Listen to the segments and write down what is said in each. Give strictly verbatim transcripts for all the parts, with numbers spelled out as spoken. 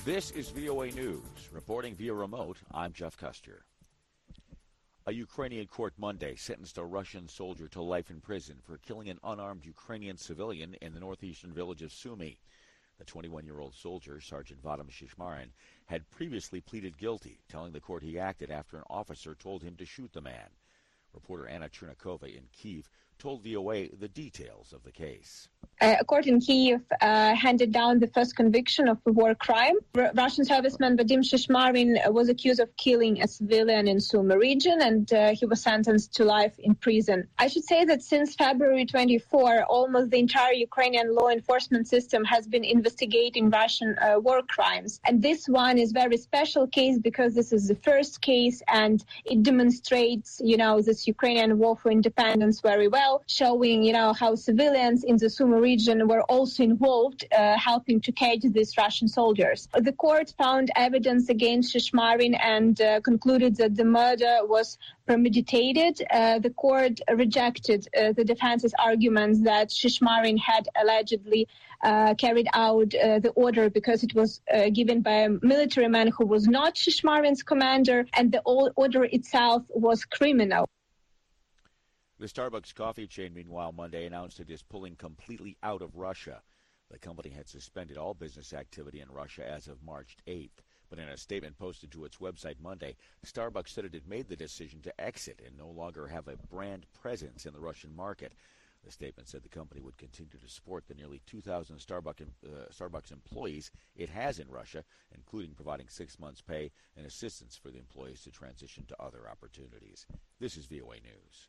This is V O A News. Reporting via remote, I'm Jeff Custer. A Ukrainian court Monday sentenced a Russian soldier to life in prison for killing an unarmed Ukrainian civilian in the northeastern village of Sumy. The twenty-one-year-old soldier, Sergeant Vadim Shishmarin, had previously pleaded guilty, telling the court he acted after an officer told him to shoot the man. Reporter Anna Chernikova in Kyiv told V O A the details of the case. Uh, a court in Kyiv uh, handed down the first conviction of a war crime. R- Russian serviceman Vadim Shishmarin was accused of killing a civilian in Sumy region, and uh, he was sentenced to life in prison. I should say that since February twenty-fourth, almost the entire Ukrainian law enforcement system has been investigating Russian uh, war crimes. And this one is a very special case because this is the first case, and it demonstrates, you know, this Ukrainian war for independence very well, showing, you know, how civilians in the Sumy region were also involved, uh, helping to catch these Russian soldiers. The court found evidence against Shishmarin and uh, concluded that the murder was premeditated. Uh, the court rejected uh, the defense's arguments that Shishmarin had allegedly uh, carried out uh, the order because it was uh, given by a military man who was not Shishmarin's commander, and the order itself was criminal. The Starbucks coffee chain, meanwhile, Monday announced it is pulling completely out of Russia. The company had suspended all business activity in Russia as of March eighth. But in a statement posted to its website Monday, Starbucks said it had made the decision to exit and no longer have a brand presence in the Russian market. The statement said the company would continue to support the nearly two thousand Starbucks, uh, Starbucks employees it has in Russia, including providing six months' pay and assistance for the employees to transition to other opportunities. This is V O A News.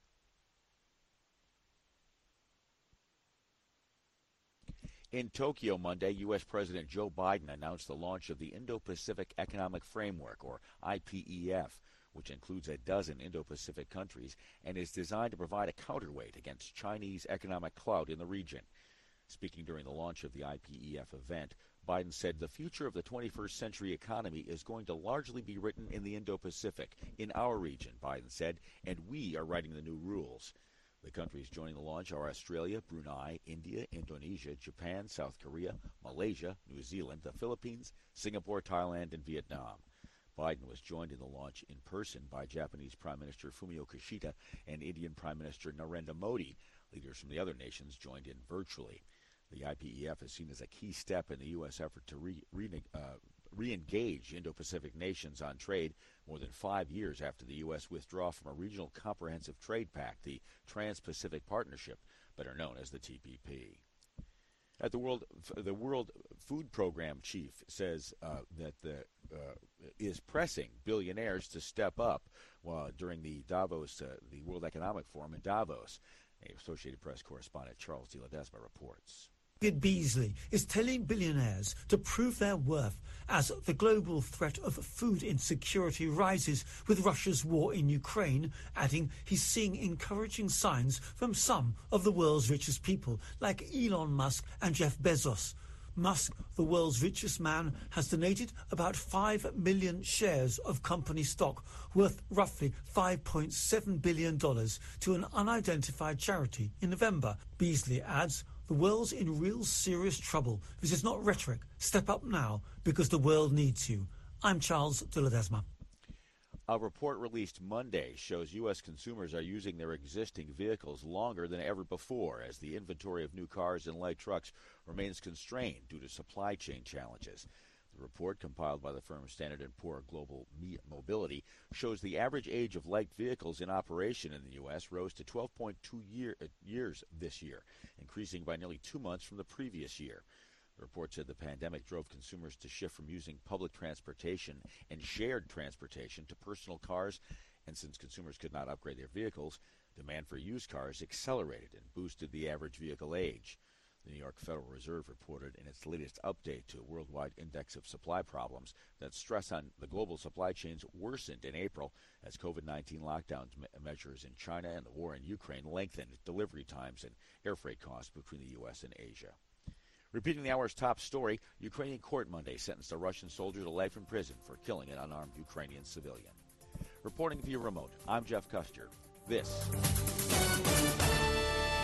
In Tokyo Monday, U S. President Joe Biden announced the launch of the Indo-Pacific Economic Framework, or I P E F, which includes a dozen Indo-Pacific countries and is designed to provide a counterweight against Chinese economic clout in the region. Speaking during the launch of the I P E F event, Biden said the future of the twenty-first century economy is going to largely be written in the Indo-Pacific, in our region, Biden said, and we are writing the new rules. The countries joining the launch are Australia, Brunei, India, Indonesia, Japan, South Korea, Malaysia, New Zealand, the Philippines, Singapore, Thailand, and Vietnam. Biden was joined in the launch in person by Japanese Prime Minister Fumio Kishida and Indian Prime Minister Narendra Modi. Leaders from the other nations joined in virtually. The I P E F is seen as a key step in the U S effort to re, re, uh, re-engage Indo-Pacific nations on trade more than five years after the U S withdrew from a regional comprehensive trade pact, the Trans-Pacific Partnership, better known as the T P P. At the World, the World Food Program chief says uh, that the uh, is pressing billionaires to step up uh, during the Davos, uh, the World Economic Forum in Davos. Associated Press correspondent Charles De Ledesma reports. David Beasley is telling billionaires to prove their worth as the global threat of food insecurity rises with Russia's war in Ukraine, adding he's seeing encouraging signs from some of the world's richest people, like Elon Musk and Jeff Bezos. Musk, the world's richest man, has donated about five million shares of company stock worth roughly five point seven billion dollars to an unidentified charity in November. Beasley adds, the world's in real serious trouble. This is not rhetoric. Step up now because the world needs you. I'm Charles De Ledesma. A report released Monday shows U S consumers are using their existing vehicles longer than ever before as the inventory of new cars and light trucks remains constrained due to supply chain challenges. The report, compiled by the firm Standard and Poor Global Mobility, shows the average age of light vehicles in operation in the U S rose to twelve point two year, uh, years this year, increasing by nearly two months from the previous year. The report said the pandemic drove consumers to shift from using public transportation and shared transportation to personal cars, and since consumers could not upgrade their vehicles, demand for used cars accelerated and boosted the average vehicle age. The New York Federal Reserve reported in its latest update to a worldwide index of supply problems that stress on the global supply chains worsened in April as COVID nineteen lockdown me- measures in China and the war in Ukraine lengthened delivery times and air freight costs between the U S and Asia. Repeating the hour's top story, Ukrainian court Monday sentenced a Russian soldier to life in prison for killing an unarmed Ukrainian civilian. Reporting via remote, I'm Jeff Custer. This